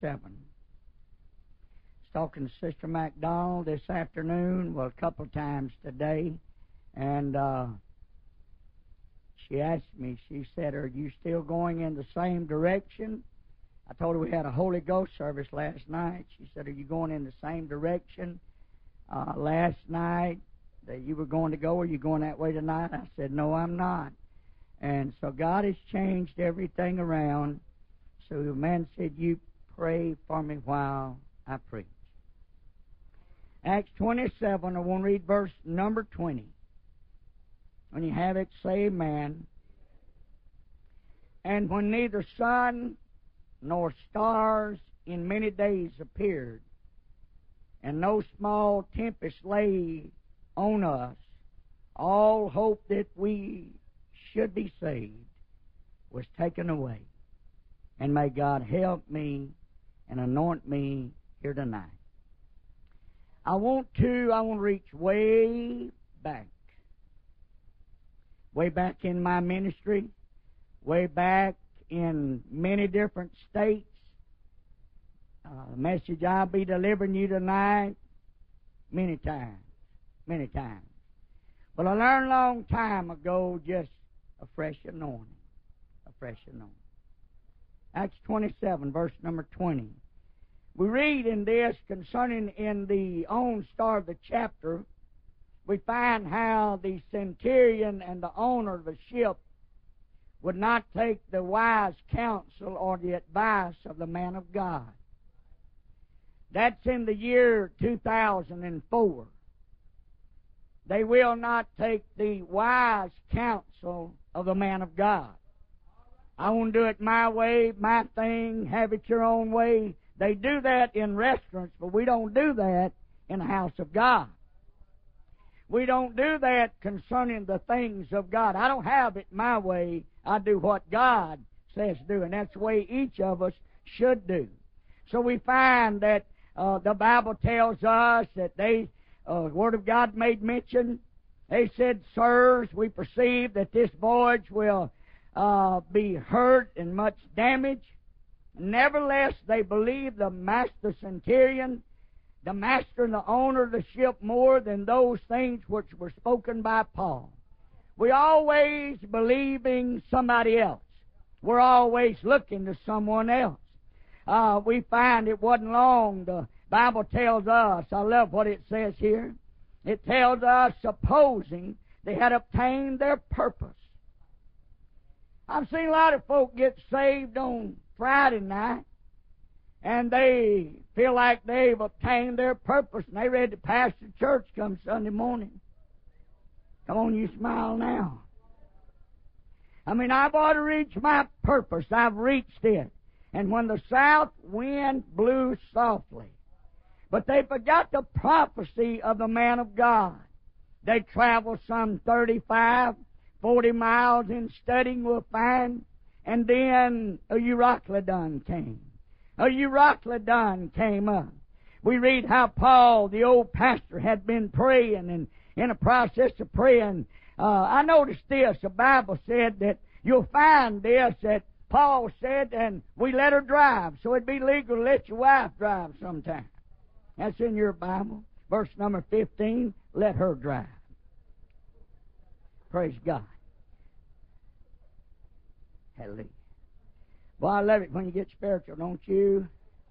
7. I was talking to Sister MacDonald this afternoon, well, a couple of times today, and she asked me, she said, "Are you still going in the same direction?" I told her we had a Holy Ghost service last night. She said, "Are you going in the same direction last night that you were going to go? Are you going that way tonight?" I said, "No, I'm not." And so God has changed everything around. So the man said, "You pray for me while I preach." Acts 27, I want to read verse number 20. When you have it, say amen. "And when neither sun nor stars in many days appeared, and no small tempest lay on us, all hope that we should be saved was taken away. And may God help me and anoint me here tonight." I want to reach way back in my ministry, way back in many different states. The message I'll be delivering you tonight, many times. But I learned a long time ago just a fresh anointing. Acts 27, verse number 20. We read in this concerning in the own start of the chapter, we find how the centurion and the owner of the ship would not take the wise counsel or the advice of the man of God. That's in the year 2004. They will not take the wise counsel of the man of God. I want to do it my way, my thing, have it your own way. They do that in restaurants, but we don't do that in the house of God. We don't do that concerning the things of God. I don't have it my way. I do what God says do, and that's the way each of us should do. So we find that the Bible tells us that the Word of God made mention. They said, "Sirs, we perceive that this voyage will be hurt and much damage." Nevertheless, they believed the master centurion, the master and the owner of the ship, more than those things which were spoken by Paul. We always believing somebody else. We're always looking to someone else. We find it wasn't long. The Bible tells us, I love what it says here. It tells us, supposing they had obtained their purpose. I've seen a lot of folk get saved on Friday night, and they feel like they've obtained their purpose, and they're ready to pass the church come Sunday morning. Come on, you smile now. I mean, I've ought to reach my purpose. I've reached it. And when the south wind blew softly, but they forgot the prophecy of the man of God. They traveled some 35, 40 miles in studying, we'll find, and then a Euroclydon came. A Euroclydon came up. We read how Paul, the old pastor, had been praying, and in a process of praying, I noticed this. The Bible said that you'll find this, that Paul said, and we let her drive, so it'd be legal to let your wife drive sometime. That's in your Bible. Verse number 15, let her drive. Praise God. Hallelujah. Well, I love it when you get spiritual, don't you?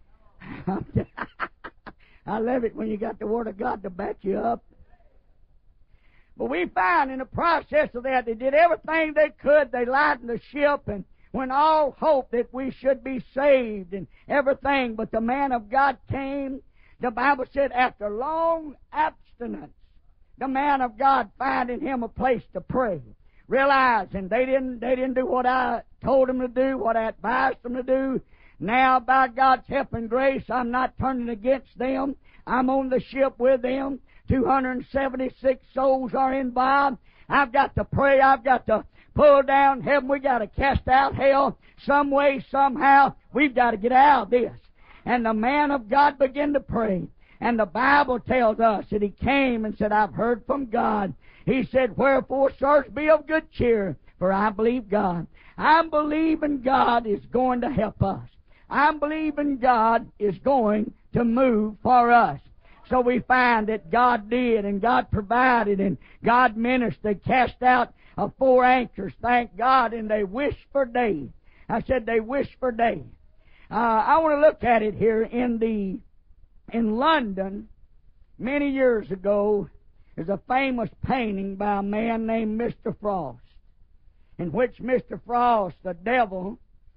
I love it when you got the Word of God to back you up. But we find in the process of that, they did everything they could. They lightened the ship, and when all hope that we should be saved and everything, but the man of God came. The Bible said after long abstinence, the man of God found in him a place to pray. Realizing they didn't do what I told them to do, what I advised them to do. Now, by God's help and grace, I'm not turning against them. I'm on the ship with them. 276 souls are involved. I've got to pray. I've got to pull down heaven. We've got to cast out hell some way, somehow. We've got to get out of this. And the man of God began to pray. And the Bible tells us that he came and said, I've heard from God. He said, wherefore, sirs, be of good cheer, for I believe God. I believe in God is going to help us. I'm believing God is going to move for us. So we find that God did, and God provided, and God ministered. They cast out 4 anchors, thank God, and they wished for day. I said they wished for day. I want to look at it here in London. Many years ago, there's a famous painting by a man named Mr. Frost, in which Mr. Frost, the devil,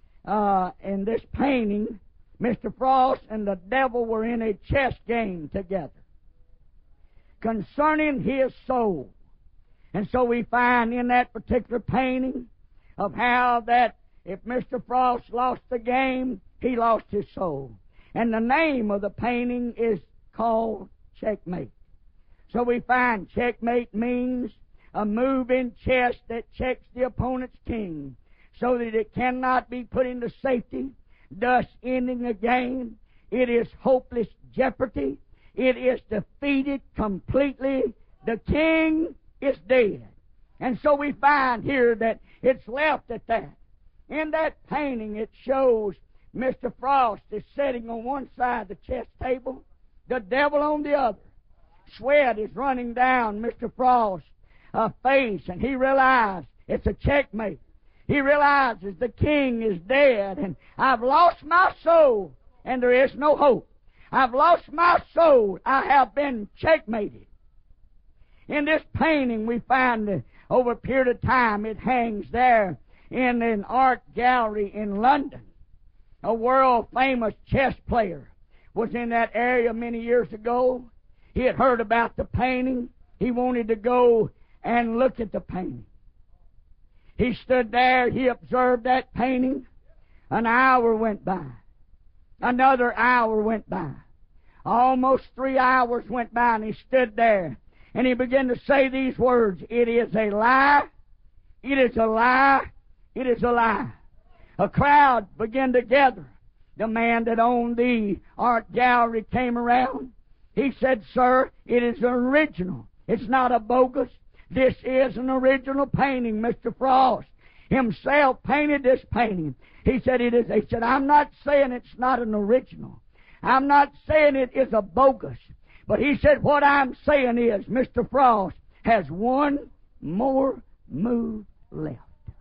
in this painting, Mr. Frost and the devil were in a chess game together concerning his soul. And so we find in that particular painting of how that if Mr. Frost lost the game, he lost his soul. And the name of the painting is called Checkmate. So we find checkmate means a move in chess that checks the opponent's king so that it cannot be put into safety, thus ending a game. It is hopeless jeopardy. It is defeated completely. The king is dead. And so we find here that it's left at that. In that painting it shows Mr. Frost is sitting on one side of the chess table, the devil on the other. Sweat is running down Mr. Frost's face, and he realized it's a checkmate. He realizes the king is dead, and I've lost my soul, and there is no hope. I've lost my soul. I have been checkmated. In this painting, we find that over a period of time, it hangs there in an art gallery in London. A world-famous chess player was in that area many years ago. He had heard about the painting. He wanted to go and look at the painting. He stood there. He observed that painting. An hour went by. Another hour went by. Almost 3 hours went by, and he stood there. And he began to say these words, "It is a lie. It is a lie. It is a lie." A crowd began to gather. The man that owned the art gallery came around. He said, "Sir, it is an original. It's not a bogus. This is an original painting. Mr. Frost himself painted this painting." He said, He said, "I'm not saying it's not an original. I'm not saying it is a bogus. But," he said, "what I'm saying is Mr. Frost has one more move left."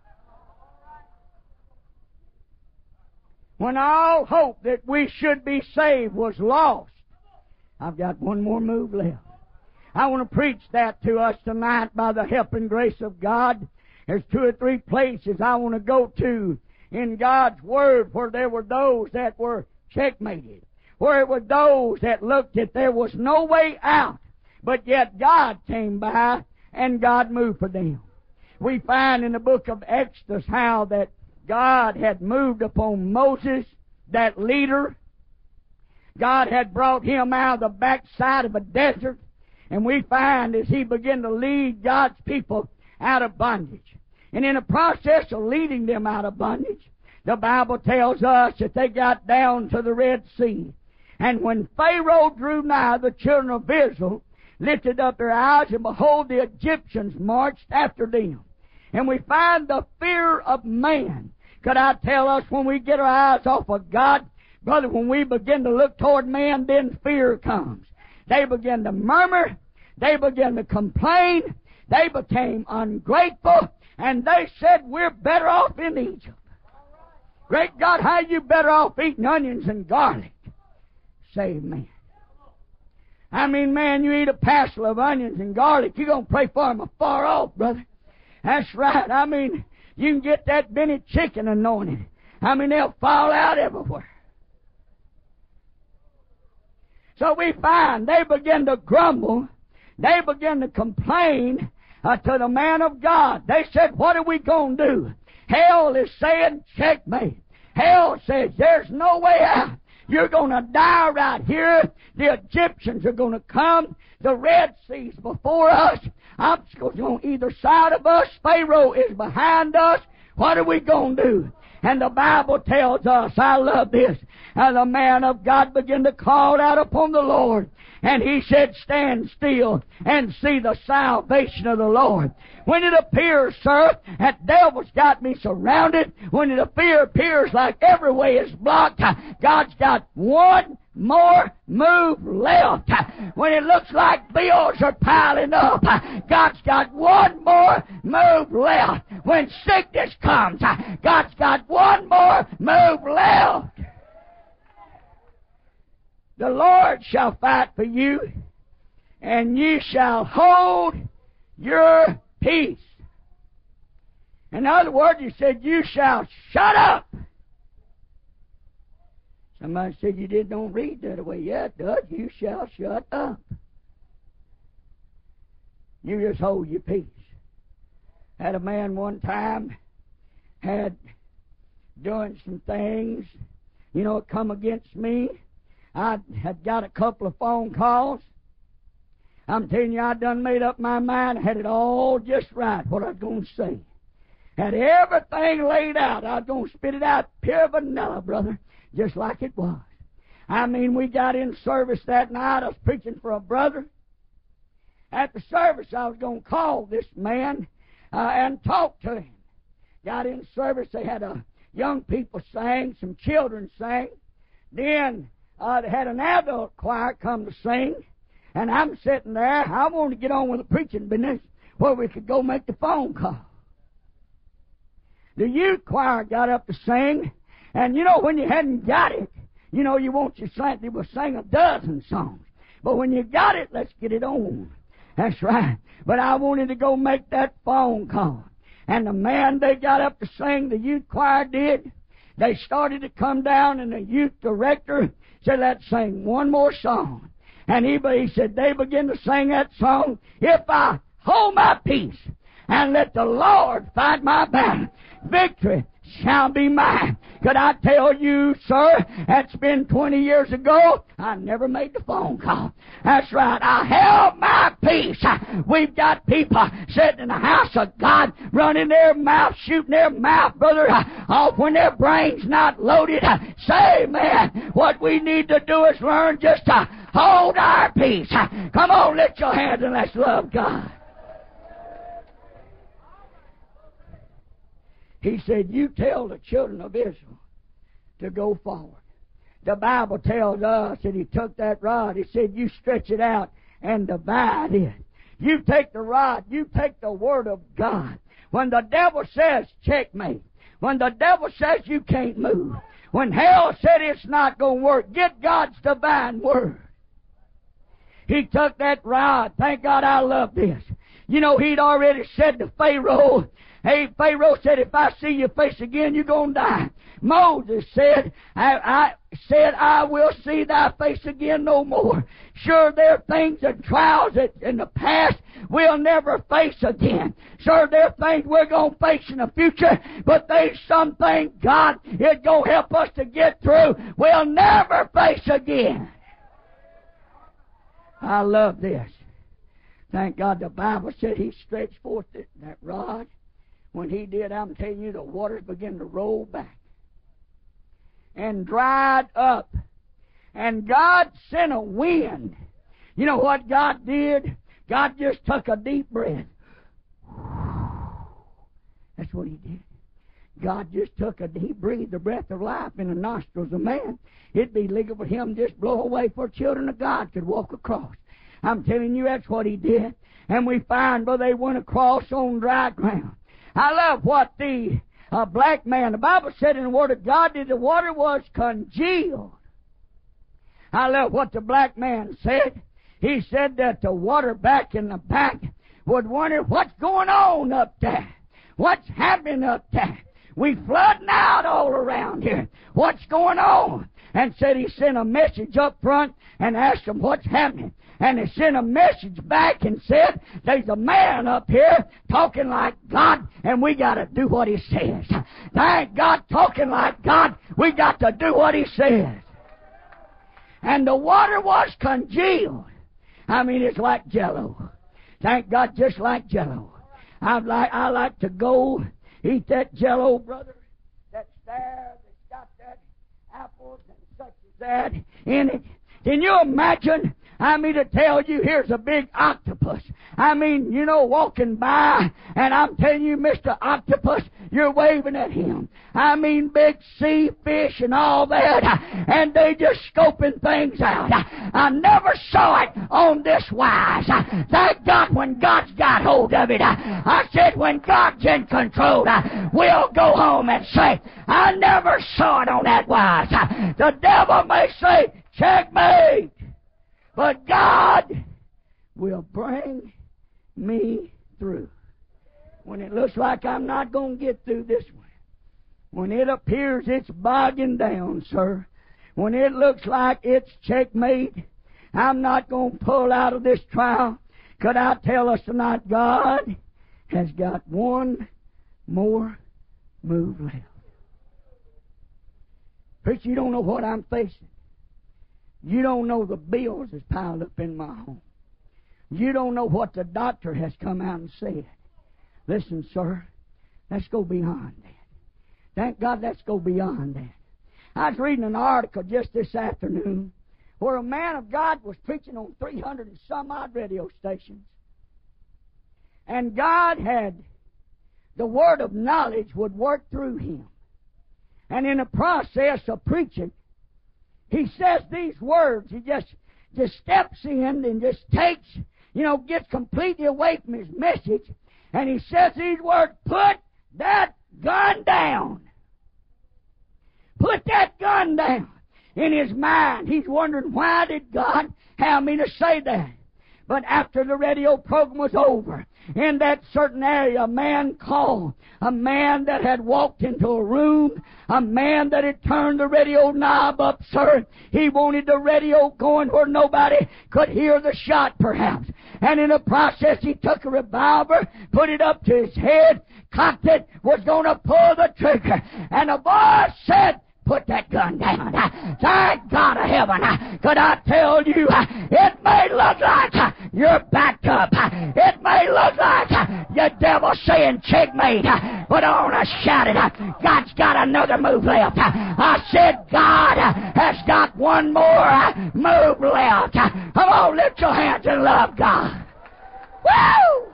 When all hope that we should be saved was lost, I've got one more move left. I want to preach that to us tonight by the help and grace of God. There's 2 or 3 places I want to go to in God's Word where there were those that were checkmated, where it were those that looked that there was no way out, but yet God came by and God moved for them. We find in the book of Exodus how that God had moved upon Moses, that leader. God had brought him out of the backside of a desert. And we find as he began to lead God's people out of bondage. And in the process of leading them out of bondage, the Bible tells us that they got down to the Red Sea. And when Pharaoh drew nigh, the children of Israel lifted up their eyes, and behold, the Egyptians marched after them. And we find the fear of man. Could I tell us when we get our eyes off of God, brother, when we begin to look toward man, then fear comes. They begin to murmur. They began to complain. They became ungrateful. And they said, "We're better off in Egypt." Great God, how you better off eating onions and garlic? Save man. I mean, man, you eat a parcel of onions and garlic, you're going to pray for them afar off, brother. That's right. I mean, you can get that Benny chicken anointed. I mean, they'll fall out everywhere. So we find they begin to grumble. They begin to complain to the man of God. They said, "What are we going to do?" Hell is saying, "Checkmate." Hell says, "There's no way out. You're going to die right here. The Egyptians are going to come. The Red Sea's before us. Obstacles on either side of us. Pharaoh is behind us. What are we going to do?" And the Bible tells us, I love this, and the man of God began to call out upon the Lord. And he said, stand still and see the salvation of the Lord. When it appears, sir, that devil's got me surrounded, when it appears like every way is blocked, God's got one more move left. When it looks like bills are piling up, God's got one more move left. When sickness comes, God's got one more move left. The Lord shall fight for you, and ye shall hold your peace. In other words, he said, you shall shut up. Somebody said you don't read that way. Yeah, it does. You shall shut up. You just hold your peace. Had a man one time had doing some things, come against me. I had got a couple of phone calls. I'm telling you, I done made up my mind. I had it all just right, what I was going to say. Had everything laid out. I was going to spit it out pure vanilla, brother, just like it was. I mean, we got in service that night. I was preaching for a brother. At the service, I was going to call this man and talk to him. Got in service. They had young people sing, some children sang. Then they had an adult choir come to sing, and I'm sitting there. I wanted to get on with the preaching business where we could go make the phone call. The youth choir got up to sing, and when you hadn't got it, you want your sing. They will sing a dozen songs, but when you got it, let's get it on. That's right. But I wanted to go make that phone call, and the man they got up to sing, the youth choir did. They started to come down, and the youth director said, let's sing one more song. And he said, they began to sing that song, if I hold my peace and let the Lord fight my battle, victory shall be mine. Could I tell you, sir, that's been 20 years ago, I never made the phone call. That's right, I held my peace. We've got people sitting in the house of God, running their mouth, shooting their mouth, brother, off when their brain's not loaded. Say, man, what we need to do is learn just to hold our peace. Come on, lift your hands and let's love God. He said, you tell the children of Israel to go forward. The Bible tells us that he took that rod. He said, you stretch it out and divide it. You take the rod. You take the Word of God. When the devil says, checkmate. When the devil says you can't move. When hell said it's not going to work, get God's divine Word. He took that rod. Thank God I love this. He'd already said to Pharaoh, hey, Pharaoh said, if I see your face again, you're going to die. Moses said, I will see thy face again no more. Sure, there are things and trials that in the past we'll never face again. Sure, there are things we're going to face in the future, but there's something God is going to help us to get through we'll never face again. I love this. Thank God the Bible said he stretched forth that rod. When he did, I'm telling you, the waters began to roll back and dried up. And God sent a wind. You know what God did? God just took a deep breath. That's what he did. God just took a deep breath, the breath of life in the nostrils of man. It'd be legal for him just blow away for children of God could walk across. I'm telling you, that's what he did. And we find, brother, they went across on dry ground. I love what the black man, the Bible said in the Word of God, that the water was congealed. I love what the black man said. He said that the water back in the back would wonder, what's going on up there? What's happening up there? We flooding out all around here. What's going on? And said he sent a message up front and asked them what's happening. And he sent a message back and said, there's a man up here talking like God, and we got to do what he says. Thank God, talking like God, we got to do what he says. And the water was congealed. I mean, it's like Jell-O. Thank God, just like Jell-O. I like to go eat that Jell-O, brother. That there that's got that apples and such as that in it. Can you imagine? I mean, to tell you, here's a big octopus. I mean, walking by, and I'm telling you, Mr. Octopus, you're waving at him. I mean, big sea fish and all that, and they just scoping things out. I never saw it on this wise. Thank God when God's got hold of it. I said when God's in control, we'll go home and say, I never saw it on that wise. The devil may say, checkmate. But God will bring me through. When it looks like I'm not going to get through this one. When it appears it's bogging down, sir. When it looks like it's checkmate, I'm not going to pull out of this trial. Could I tell us tonight, God has got one more move left. Preacher, you don't know what I'm facing. You don't know the bills that's piled up in my home. You don't know what the doctor has come out and said. Listen, sir, let's go beyond that. Thank God, let's go beyond that. I was reading an article just this afternoon where a man of God was preaching on 300 and some odd radio stations. And God had the word of knowledge would work through him. And in the process of preaching, he says these words. He just steps in and just takes, gets completely away from his message. And he says these words, put that gun down. Put that gun down. In his mind, he's wondering, why did God have me to say that? But after the radio program was over, in that certain area, a man called, a man that had walked into a room, a man that had turned the radio knob up, sir. He wanted the radio going where nobody could hear the shot, perhaps. And in the process, he took a revolver, put it up to his head, cocked it, was going to pull the trigger. And a voice said, put that gun down. Thank God of heaven. Could I tell you, it may look like you're backed up. It may look like your devil saying checkmate. But I want to shout it. God's got another move left. I said God has got one more move left. Come on, lift your hands and love God. Woo!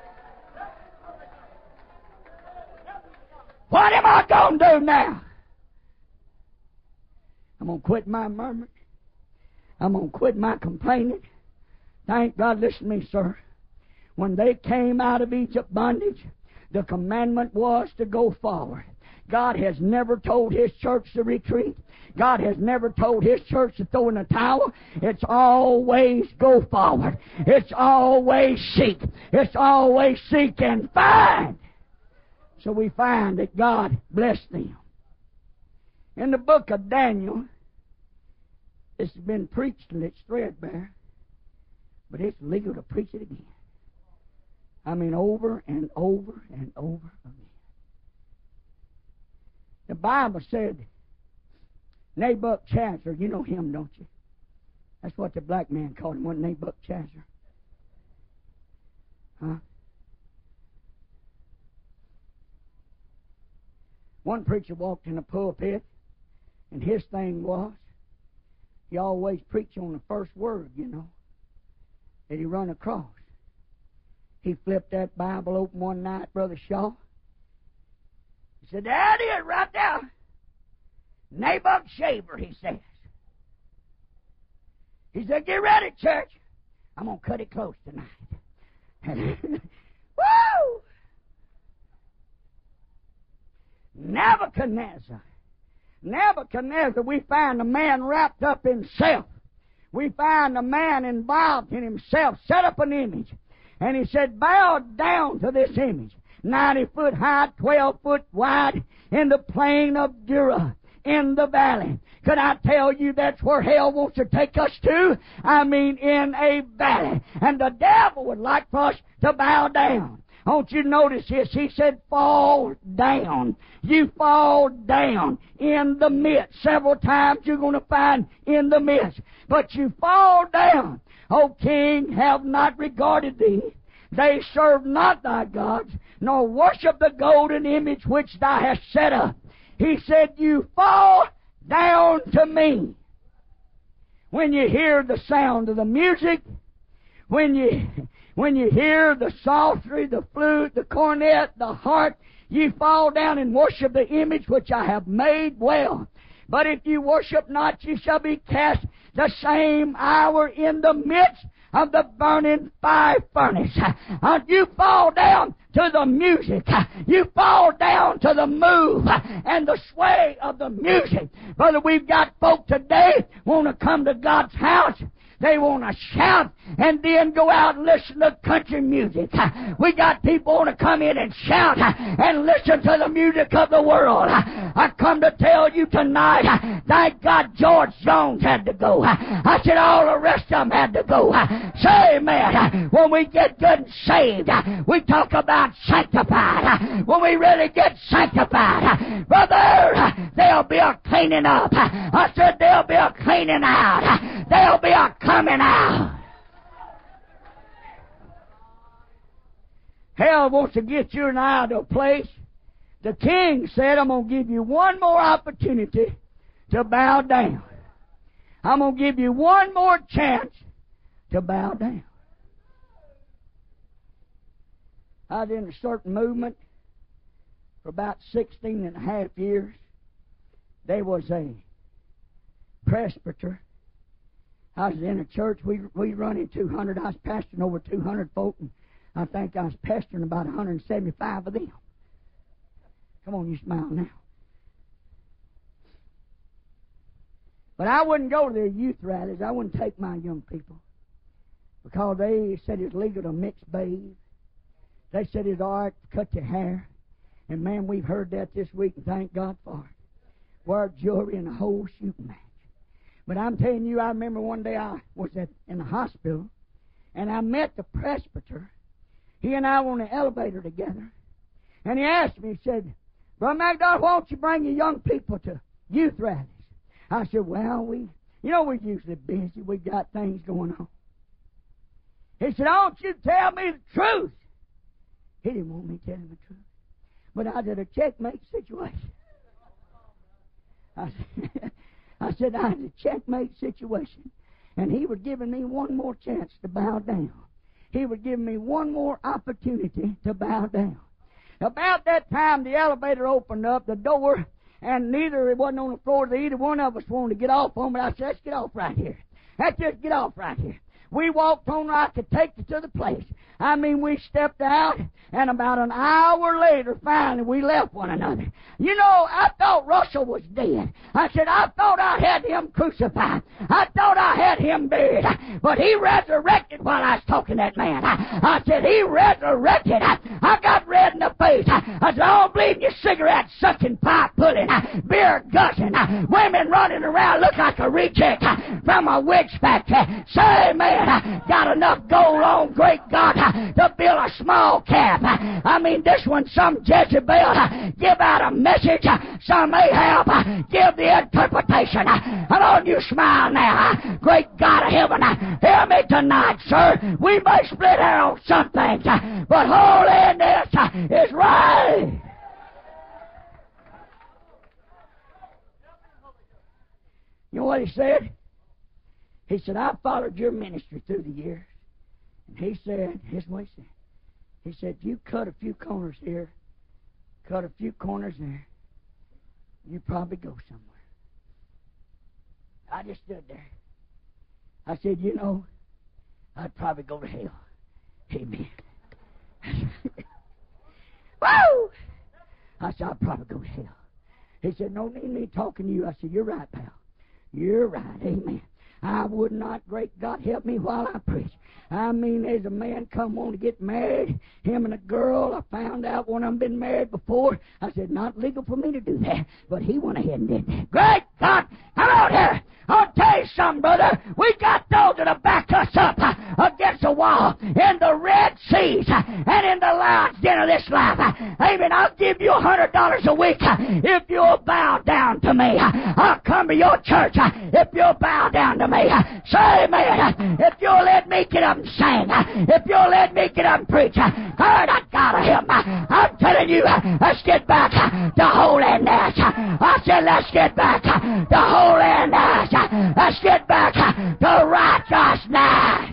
What am I going to do now? I'm going to quit my murmuring. I'm going to quit my complaining. Thank God, listen to me, sir. When they came out of Egypt bondage, the commandment was to go forward. God has never told His church to retreat. God has never told His church to throw in a towel. It's always go forward. It's always seek. It's always seek and find. So we find that God blessed them. In the book of Daniel, it's been preached and it's threadbare, but it's legal to preach it again. I mean, over and over and over again. The Bible said, Nebuchadnezzar, you know him, don't you? That's what the black man called him, wasn't Nebuchadnezzar? Huh? One preacher walked in a pulpit, and his thing was, he always preached on the first word, that he run across. He flipped that Bible open one night, Brother Shaw. He said, there it is, right there. Nebuchadnezzar, he says. He said, get ready, church. I'm going to cut it close tonight. Woo! Nebuchadnezzar. Nebuchadnezzar, we find a man wrapped up in self. We find a man involved in himself, set up an image. And he said, bow down to this image. 90 foot high, 12 foot wide, in the plain of Dura, in the valley. Could I tell you that's where hell wants to take us to? I mean, in a valley. And the devil would like for us to bow down. Don't you notice this? He said, fall down. You fall down in the midst. Several times you're going to find in the midst. But you fall down. O king, have not regarded thee. They serve not thy gods, nor worship the golden image which thou hast set up. He said, you fall down to me. When you hear the sound of the music, when you hear the psaltery, the flute, the cornet, the harp, you fall down and worship the image which I have made. Well, but if you worship not, you shall be cast the same hour in the midst of the burning fire furnace. You fall down to the music. You fall down to the move and the sway of the music. Brother, we've got folk today want to come to God's house. They want to shout and then go out and listen to country music. We got people want to come in and shout and listen to the music of the world. I come to tell you tonight, thank God George Jones had to go. I said all the rest of them had to go. Say amen. When we get good and saved, we talk about sanctified. When we really get sanctified, brother, there'll be a cleaning up. I said there'll be a cleaning out. There'll be a coming out. Hell wants to get you and I to a place. The king said, I'm going to give you one more opportunity to bow down. I'm going to give you one more chance to bow down. I was in a certain movement for about 16 and a half years. There was a presbyter. I was in a church, we run in 200. I was pastoring over 200 folk, and I think I was pastoring about 175 of them. Come on, you smile now. But I wouldn't go to their youth rallies. I wouldn't take my young people, because they said it's legal to mix bathe. They said it's all right to cut your hair. And man, we've heard that this week, and thank God for it. Wear jewelry and a whole shooting match. But I'm telling you, I remember one day I was in the hospital, and I met the presbyter. He and I were on the elevator together. And he asked me, he said, Brother MacDonald, why don't you bring your young people to youth rallies? I said, well, we're usually busy. We got things going on. He said, don't you tell me the truth. He didn't want me to tell him the truth. But I did a checkmate situation. I said I had a checkmate situation, and he was giving me one more chance to bow down. He was giving me one more opportunity to bow down. About that time, the elevator opened up, the door, and it wasn't on the floor. Either one of us wanted to get off on, but I said, let's get off right here. Let's just get off right here. We walked on, I could take you to the place. I mean, we stepped out, and about an hour later, finally, we left one another. You know, I thought Russell was dead. I said, I thought I had him crucified. I thought I had him buried. But he resurrected while I was talking to that man. I said, he resurrected. I got red in the face. I said, I don't believe in your cigarette sucking, pipe pulling, beer gushing, women running around look like a reject from a witch factory. Say, man, got enough gold on, great God, to build a small camp. I mean, this one, some Jezebel give out a message, some Ahab give the interpretation. Come on, you smile now. Great God of heaven, hear me tonight, sir. We may split hair on some things, but holiness is right. You know what he said? He said, I followed your ministry through the years. And he said, here's what he said. He said, you cut a few corners here, cut a few corners there, you probably go somewhere. I just stood there. I said, you know, I'd probably go to hell. Amen. Woo! I said, I'd probably go to hell. He said, no need me talking to you. I said, you're right, pal. You're right. Amen. I would not, great God, help me while I preach. I mean, there's a man come on to get married, him and a girl. I found out one of them been married before. I said, not legal for me to do that, but he went ahead and did that. Great God, come out here. I'll tell you something, brother. We got those that'll back us up against the wall in the Red Seas and in the lion's den of this life. Amen. I'll give you $100 a week if you'll bow down to me. I'll come to your church if you'll bow down to me. Say amen. If you'll let me get up and sing. If you'll let me get up and preach. God, I gotta help. I'm telling you, let's get back to holiness. I said, let's get back to holiness. Let's get back to righteousness.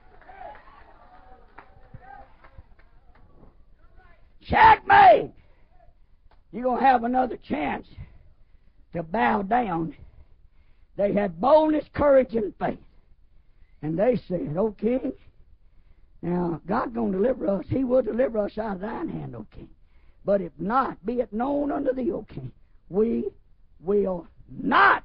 Checkmate. You're going to have another chance to bow down. They had boldness, courage, and faith. And they said, O king, now God's going to deliver us. He will deliver us out of thine hand, O king. But if not, be it known unto thee, O king, we will not.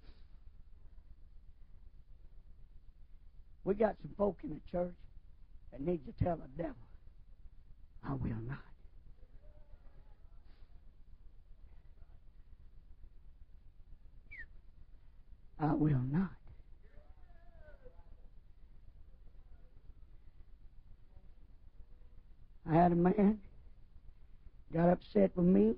We got some folk in the church that need to tell the devil, I will not. I will not. I had a man got upset with me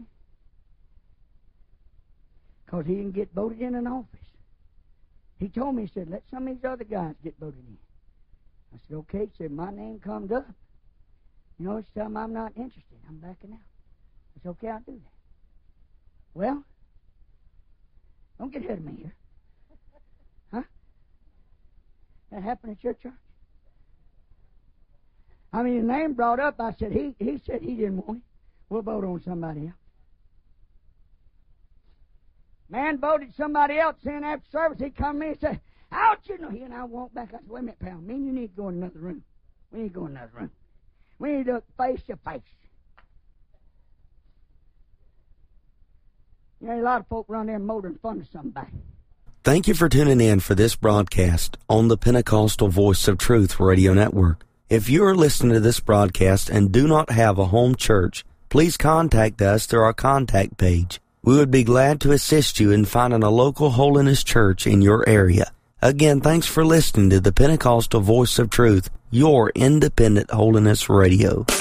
because he didn't get voted in an office. He told me, he said, let some of these other guys get voted in. I said, okay. He said, my name comes up. You know, tell him I'm not interested. I'm backing out. I said, okay, I'll do that. Well, don't get ahead of me here. Huh? That happened at your church? I mean, the name brought up, I said, he said he didn't want it. We'll vote on somebody else. Man voted somebody else in after service. He come to me and said, how'd you know? He and I walked back. I said, wait a minute, pal. Me and you need to go in another room. We need to go in another room. We need to look face to face. You know, a lot of folk run there motoring fun to somebody. Thank you for tuning in for this broadcast on the Pentecostal Voice of Truth Radio Network. If you are listening to this broadcast and do not have a home church, please contact us through our contact page. We would be glad to assist you in finding a local holiness church in your area. Again, thanks for listening to the Pentecostal Voice of Truth, your independent holiness radio.